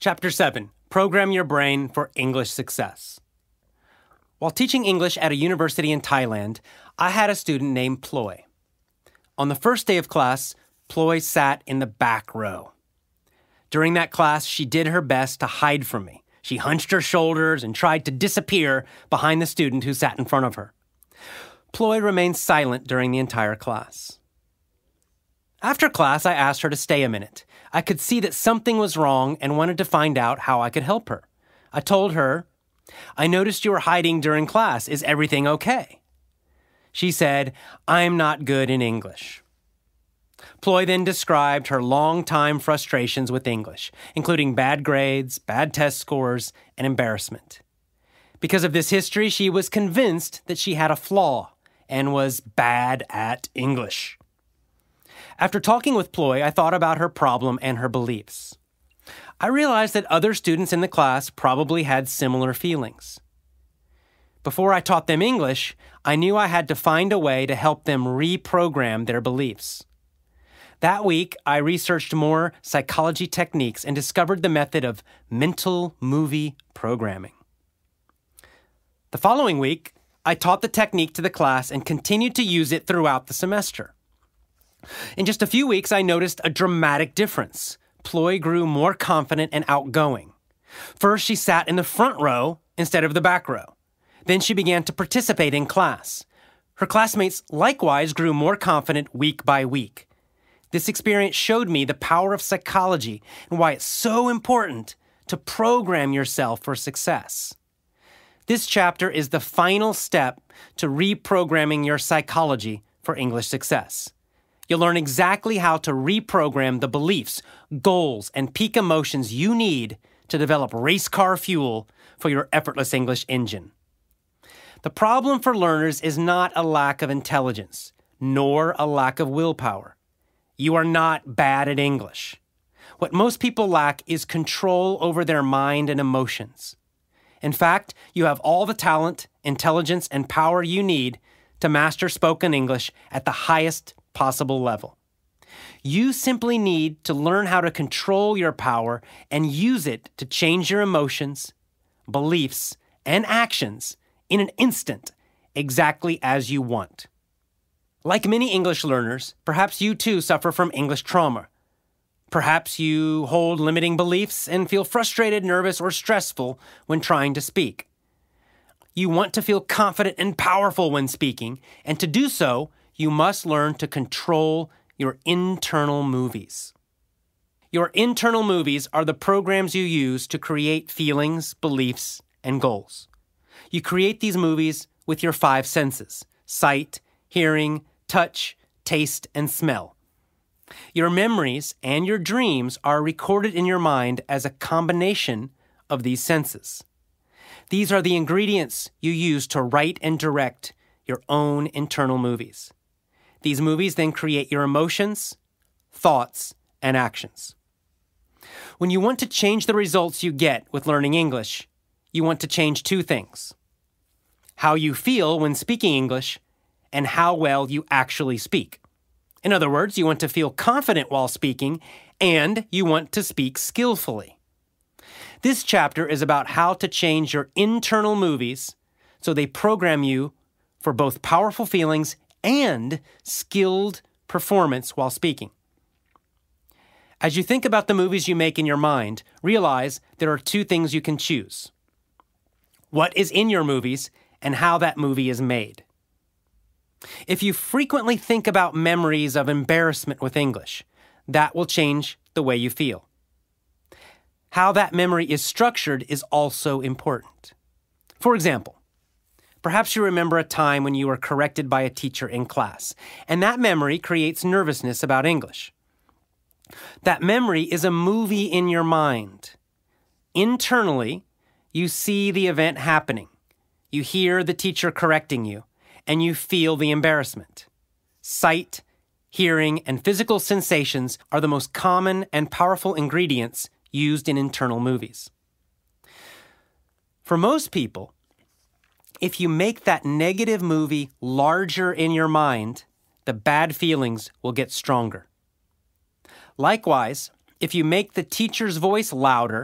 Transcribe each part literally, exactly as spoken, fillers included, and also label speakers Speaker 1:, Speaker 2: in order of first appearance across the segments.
Speaker 1: Chapter seven, Program Your Brain for English Success. While teaching English at a university in Thailand, I had a student named Ploy. On the first day of class, Ploy sat in the back row. During that class, she did her best to hide from me. She hunched her shoulders and tried to disappear behind the student who sat in front of her. Ploy remained silent during the entire class. After class, I asked her to stay a minute. I could see that something was wrong and wanted to find out how I could help her. I told her, "I noticed you were hiding during class. Is everything okay?" She said, "I'm not good in English." Ploy then described her long-time frustrations with English, including bad grades, bad test scores, and embarrassment. Because of this history, she was convinced that she had a flaw and was bad at English. After talking with Ploy, I thought about her problem and her beliefs. I realized that other students in the class probably had similar feelings. Before I taught them English, I knew I had to find a way to help them reprogram their beliefs. That week, I researched more psychology techniques and discovered the method of mental movie programming. The following week, I taught the technique to the class and continued to use it throughout the semester. In just a few weeks, I noticed a dramatic difference. Ploy grew more confident and outgoing. First, she sat in the front row instead of the back row. Then she began to participate in class. Her classmates likewise grew more confident week by week. This experience showed me the power of psychology and why it's so important to program yourself for success. This chapter is the final step to reprogramming your psychology for English success. You'll learn exactly how to reprogram the beliefs, goals, and peak emotions you need to develop race car fuel for your effortless English engine. The problem for learners is not a lack of intelligence, nor a lack of willpower. You are not bad at English. What most people lack is control over their mind and emotions. In fact, you have all the talent, intelligence, and power you need to master spoken English at the highest possible level. You simply need to learn how to control your power and use it to change your emotions, beliefs, and actions in an instant, exactly as you want. Like many English learners, perhaps you too suffer from English trauma. Perhaps you hold limiting beliefs and feel frustrated, nervous, or stressful when trying to speak. You want to feel confident and powerful when speaking, and to do so, you must learn to control your internal movies. Your internal movies are the programs you use to create feelings, beliefs, and goals. You create these movies with your five senses: sight, hearing, touch, taste, and smell. Your memories and your dreams are recorded in your mind as a combination of these senses. These are the ingredients you use to write and direct your own internal movies. These movies then create your emotions, thoughts, and actions. When you want to change the results you get with learning English, you want to change two things: how you feel when speaking English and how well you actually speak. In other words, you want to feel confident while speaking, and you want to speak skillfully. This chapter is about how to change your internal movies so they program you for both powerful feelings and skilled performance while speaking. As you think about the movies you make in your mind, realize there are two things you can choose: what is in your movies and how that movie is made. If you frequently think about memories of embarrassment with English, that will change the way you feel. How that memory is structured is also important. For example, perhaps you remember a time when you were corrected by a teacher in class, and that memory creates nervousness about English. That memory is a movie in your mind. Internally, you see the event happening. You hear the teacher correcting you, and you feel the embarrassment. Sight, hearing, and physical sensations are the most common and powerful ingredients used in internal movies. For most people, if you make that negative movie larger in your mind, the bad feelings will get stronger. Likewise, if you make the teacher's voice louder,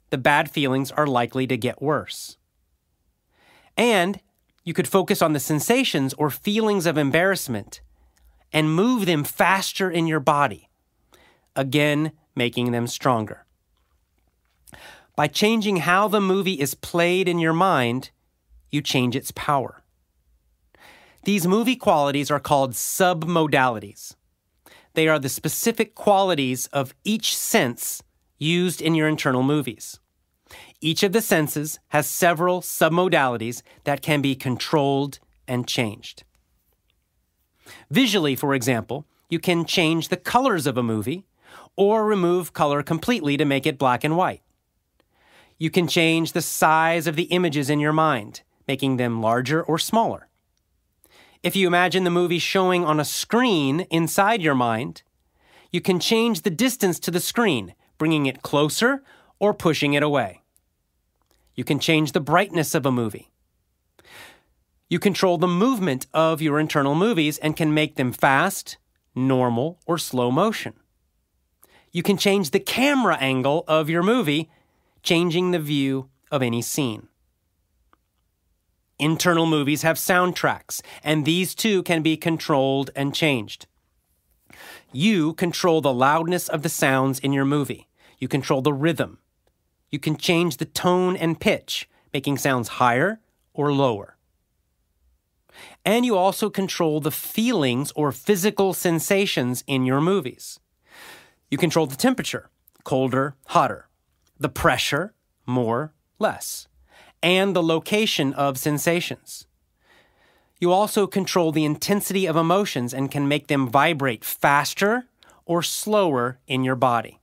Speaker 1: the bad feelings are likely to get worse. And you could focus on the sensations or feelings of embarrassment and move them faster in your body, again, making them stronger. By changing how the movie is played in your mind, you change its power. These movie qualities are called submodalities. They are the specific qualities of each sense used in your internal movies. Each of the senses has several submodalities that can be controlled and changed. Visually, for example, you can change the colors of a movie or remove color completely to make it black and white. You can change the size of the images in your mind, making them larger or smaller. If you imagine the movie showing on a screen inside your mind, you can change the distance to the screen, bringing it closer or pushing it away. You can change the brightness of a movie. You control the movement of your internal movies and can make them fast, normal, or slow motion. You can change the camera angle of your movie, changing the view of any scene. Internal movies have soundtracks, and these too can be controlled and changed. You control the loudness of the sounds in your movie. You control the rhythm. You can change the tone and pitch, making sounds higher or lower. And you also control the feelings or physical sensations in your movies. You control the temperature, colder, hotter, the pressure, more, less, and the location of sensations. You also control the intensity of emotions and can make them vibrate faster or slower in your body.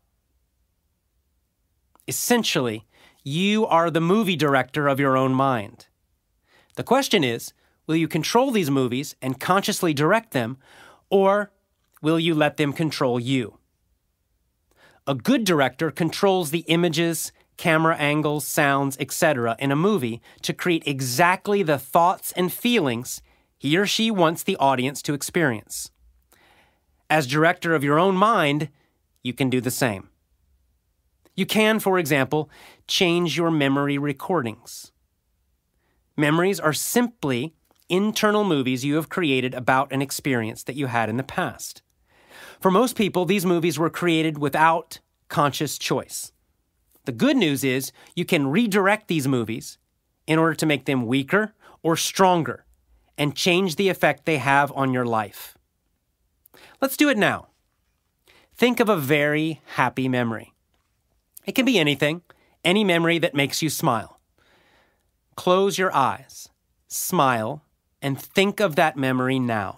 Speaker 1: Essentially, you are the movie director of your own mind. The question is, will you control these movies and consciously direct them, or will you let them control you? A good director controls the images, camera angles, sounds, et cetera in a movie to create exactly the thoughts and feelings he or she wants the audience to experience. As director of your own mind, you can do the same. You can, for example, change your memory recordings. Memories are simply internal movies you have created about an experience that you had in the past. For most people, these movies were created without conscious choice. The good news is you can redirect these movies in order to make them weaker or stronger and change the effect they have on your life. Let's do it now. Think of a very happy memory. It can be anything, any memory that makes you smile. Close your eyes, smile, and think of that memory now.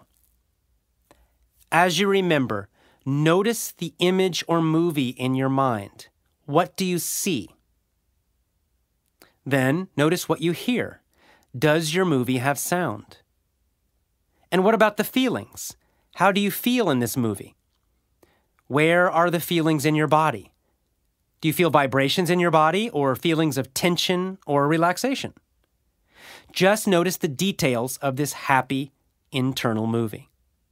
Speaker 1: As you remember, notice the image or movie in your mind. What do you see? Then notice what you hear. Does your movie have sound? And what about the feelings? How do you feel in this movie? Where are the feelings in your body? Do you feel vibrations in your body or feelings of tension or relaxation? Just notice the details of this happy internal movie.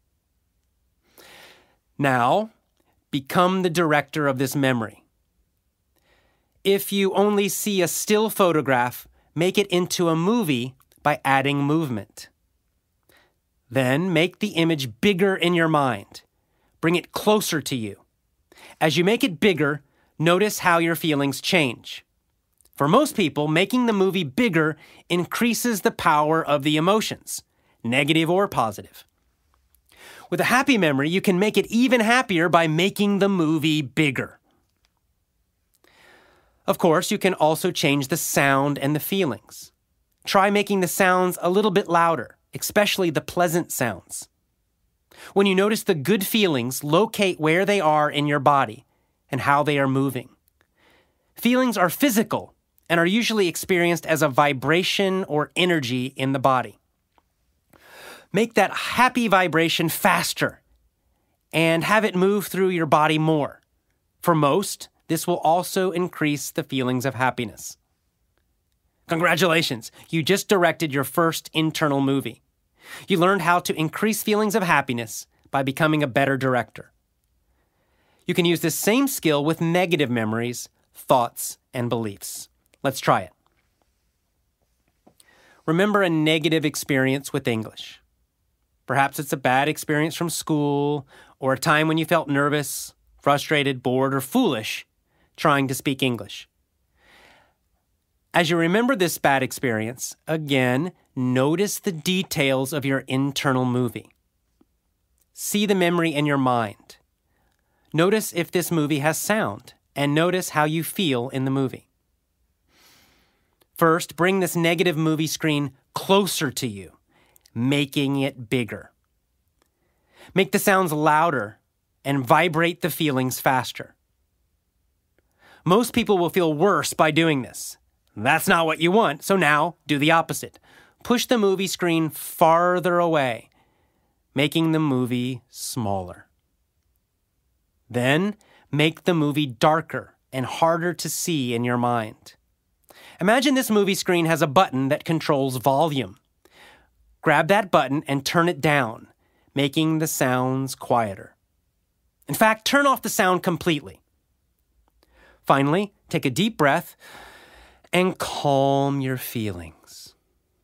Speaker 1: Now, become the director of this memory. If you only see a still photograph, make it into a movie by adding movement. Then make the image bigger in your mind. Bring it closer to you. As you make it bigger, notice how your feelings change. For most people, making the movie bigger increases the power of the emotions, negative or positive. With a happy memory, you can make it even happier by making the movie bigger. Of course, you can also change the sound and the feelings. Try making the sounds a little bit louder, especially the pleasant sounds. When you notice the good feelings, locate where they are in your body and how they are moving. Feelings are physical and are usually experienced as a vibration or energy in the body. Make that happy vibration faster and have it move through your body more. For most, this will also increase the feelings of happiness. Congratulations, you just directed your first internal movie. You learned how to increase feelings of happiness by becoming a better director. You can use this same skill with negative memories thoughts, and beliefs. Let's try it. Remember a negative experience with English. Perhaps it's a bad experience from school or a time when you felt nervous, frustrated, bored, or foolish trying to speak English. As you remember this bad experience, again, notice the details of your internal movie. See the memory in your mind. Notice if this movie has sound, and notice how you feel in the movie. First, bring this negative movie screen closer to you, making it bigger. Make the sounds louder and vibrate the feelings faster. Most people will feel worse by doing this. That's not what you want, so now do the opposite. Push the movie screen farther away, making the movie smaller. Then, make the movie darker and harder to see in your mind. Imagine this movie screen has a button that controls volume. Grab that button and turn it down, making the sounds quieter. In fact, turn off the sound completely. Finally, take a deep breath and calm your feelings.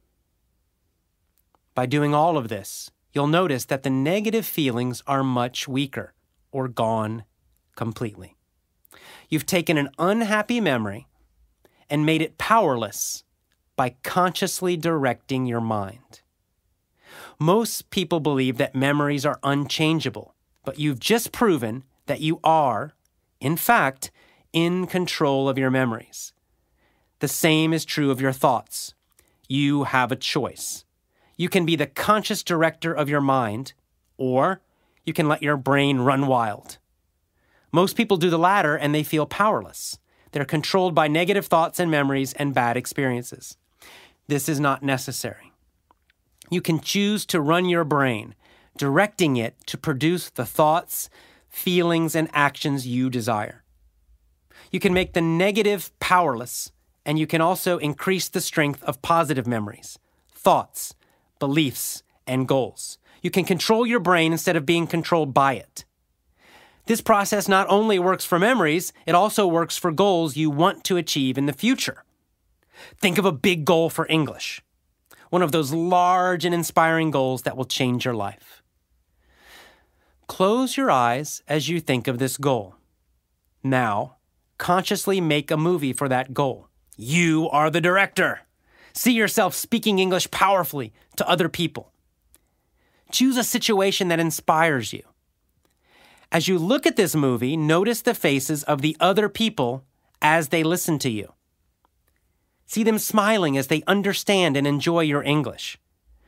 Speaker 1: By doing all of this, you'll notice that the negative feelings are much weaker or gone completely. You've taken an unhappy memory and made it powerless by consciously directing your mind. Most people believe that memories are unchangeable, but you've just proven that you are, in fact, in control of your memories. The same is true of your thoughts. You have a choice. You can be the conscious director of your mind, or you can let your brain run wild. Most people do the latter and they feel powerless. They're controlled by negative thoughts and memories and bad experiences. This is not necessary. You can choose to run your brain, directing it to produce the thoughts, feelings, and actions you desire. You can make the negative powerless, and you can also increase the strength of positive memories, thoughts, beliefs, and goals. You can control your brain instead of being controlled by it. This process not only works for memories, it also works for goals you want to achieve in the future. Think of a big goal for English, one of those large and inspiring goals that will change your life. Close your eyes as you think of this goal. Now, consciously make a movie for that goal. You are the director. See yourself speaking English powerfully to other people. Choose a situation that inspires you. As you look at this movie, notice the faces of the other people as they listen to you. See them smiling as they understand and enjoy your English.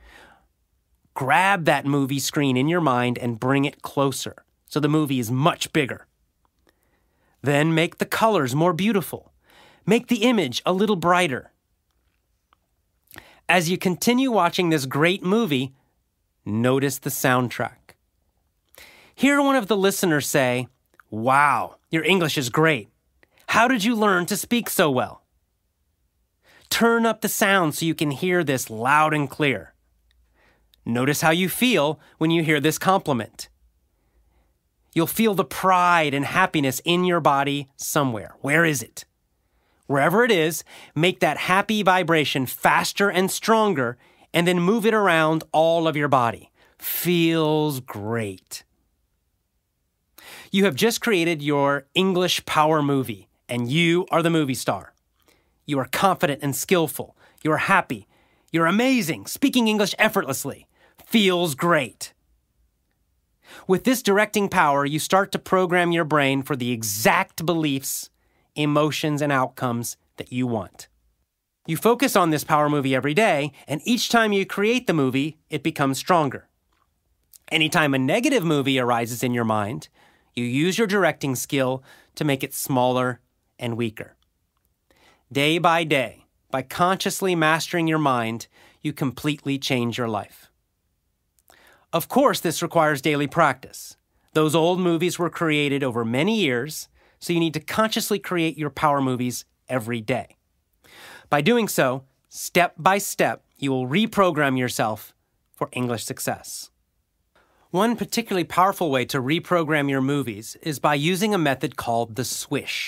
Speaker 1: Grab that movie screen in your mind and bring it closer so the movie is much bigger. Then make the colors more beautiful. Make the image a little brighter. As you continue watching this great movie, notice the soundtrack. Hear one of the listeners say, "Wow, your English is great. How did you learn to speak so well?" Turn up the sound so you can hear this loud and clear. Notice how you feel when you hear this compliment. You'll feel the pride and happiness in your body somewhere. Where is it? Wherever it is, make that happy vibration faster and stronger, and then move it around all of your body. Feels great. You have just created your English power movie, and you are the movie star. You are confident and skillful. You are happy. You're amazing, speaking English effortlessly. Feels great. With this directing power, you start to program your brain for the exact beliefs, emotions, and outcomes that you want. You focus on this power movie every day, and each time you create the movie, it becomes stronger. Anytime a negative movie arises in your mind, you use your directing skill to make it smaller and weaker. Day by day, by consciously mastering your mind, you completely change your life. Of course, this requires daily practice. Those old movies were created over many years, so you need to consciously create your power movies every day. By doing so, step by step, you will reprogram yourself for English success. One particularly powerful way to reprogram your movies is by using a method called the swish.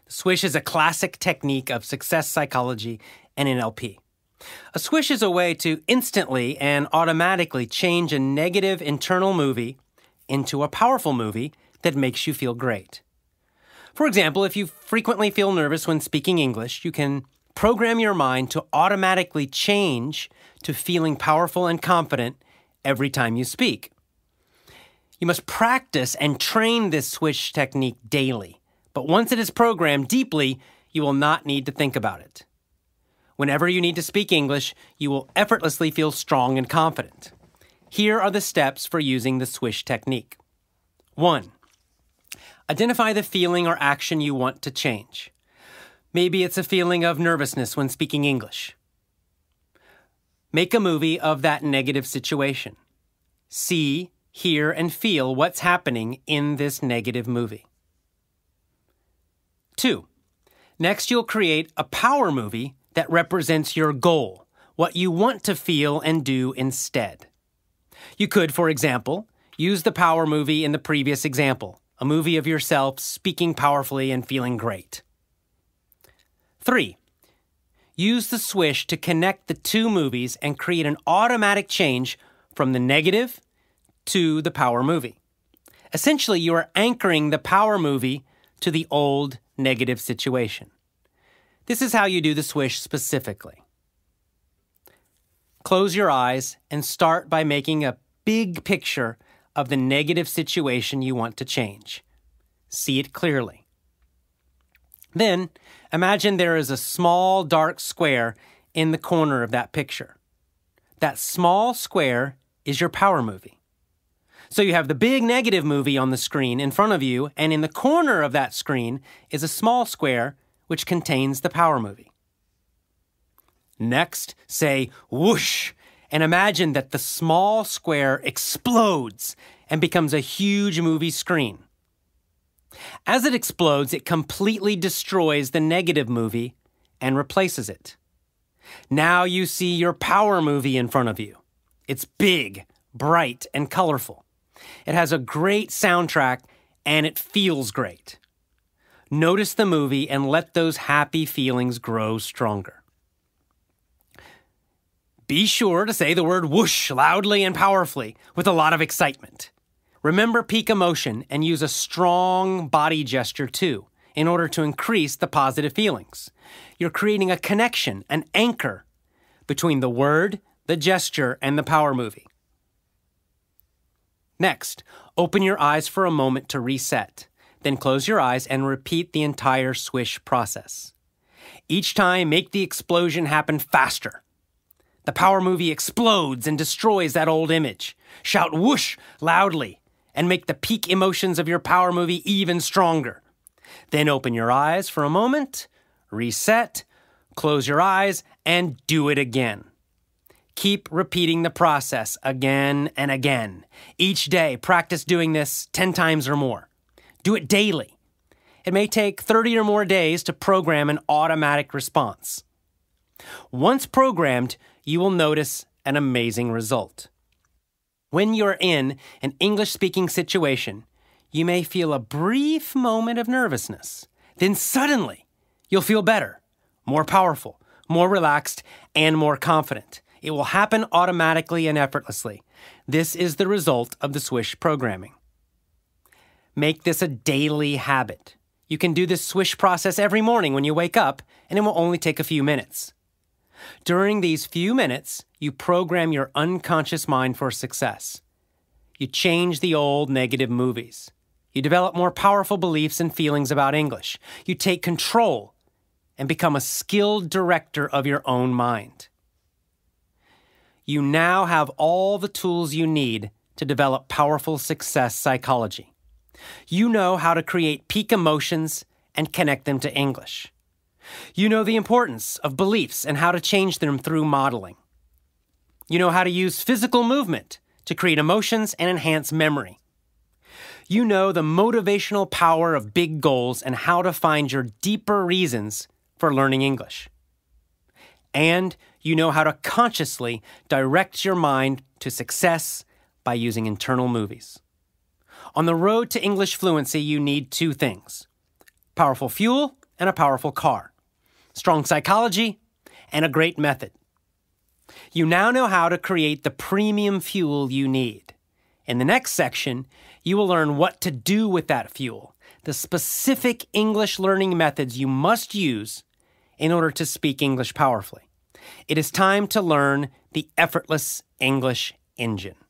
Speaker 1: The swish is a classic technique of success psychology and N L P. A swish is a way to instantly and automatically change a negative internal movie into a powerful movie that makes you feel great. For example, if you frequently feel nervous when speaking English, you can program your mind to automatically change to feeling powerful and confident every time you speak. You must practice and train this swish technique daily, but once it is programmed deeply, you will not need to think about it. Whenever you need to speak English, you will effortlessly feel strong and confident. Here are the steps for using the swish technique. One, identify the feeling or action you want to change. Maybe it's a feeling of nervousness when speaking English. Make a movie of that negative situation. See, hear, and feel what's happening in this negative movie. Two, next you'll create a power movie that represents your goal, what you want to feel and do instead. You could, for example, use the power movie in the previous example, a movie of yourself speaking powerfully and feeling great. Three, use the swish to connect the two movies and create an automatic change from the negative to the power movie. Essentially, you are anchoring the power movie to the old negative situation. This is how you do the swish specifically. Close your eyes and start by making a big picture of the negative situation you want to change. See it clearly. Then, imagine there is a small dark square in the corner of that picture. That small square is your power movie. So you have the big negative movie on the screen in front of you, and in the corner of that screen is a small square which contains the power movie. Next, say whoosh, and imagine that the small square explodes and becomes a huge movie screen. As it explodes, it completely destroys the negative movie and replaces it. Now you see your power movie in front of you. It's big, bright, and colorful. It has a great soundtrack, and it feels great. Notice the movie and let those happy feelings grow stronger. Be sure to say the word whoosh loudly and powerfully with a lot of excitement. Remember peak emotion and use a strong body gesture too in order to increase the positive feelings. You're creating a connection, an anchor between the word, the gesture, and the power movie. Next, open your eyes for a moment to reset. Then close your eyes and repeat the entire swish process. Each time, make the explosion happen faster. The power movie explodes and destroys that old image. Shout whoosh loudly and make the peak emotions of your power movie even stronger. Then open your eyes for a moment, reset, close your eyes, and do it again. Keep repeating the process again and again. Each day, practice doing this ten times or more. Do it daily. It may take thirty or more days to program an automatic response. Once programmed, you will notice an amazing result. When you're in an English-speaking situation, you may feel a brief moment of nervousness. Then suddenly, you'll feel better, more powerful, more relaxed, and more confident. It will happen automatically and effortlessly. This is the result of the swish programming. Make this a daily habit. You can do this swish process every morning when you wake up, and it will only take a few minutes. During these few minutes, you program your unconscious mind for success. You change the old negative movies. You develop more powerful beliefs and feelings about English. You take control and become a skilled director of your own mind. You now have all the tools you need to develop powerful success psychology. You know how to create peak emotions and connect them to English. You know the importance of beliefs and how to change them through modeling. You know how to use physical movement to create emotions and enhance memory. You know the motivational power of big goals and how to find your deeper reasons for learning English. And you know how to consciously direct your mind to success by using internal movies. On the road to English fluency, you need two things: powerful fuel and a powerful car, strong psychology, and a great method. You now know how to create the premium fuel you need. In the next section, you will learn what to do with that fuel, the specific English learning methods you must use in order to speak English powerfully. It is time to learn the Effortless English Engine.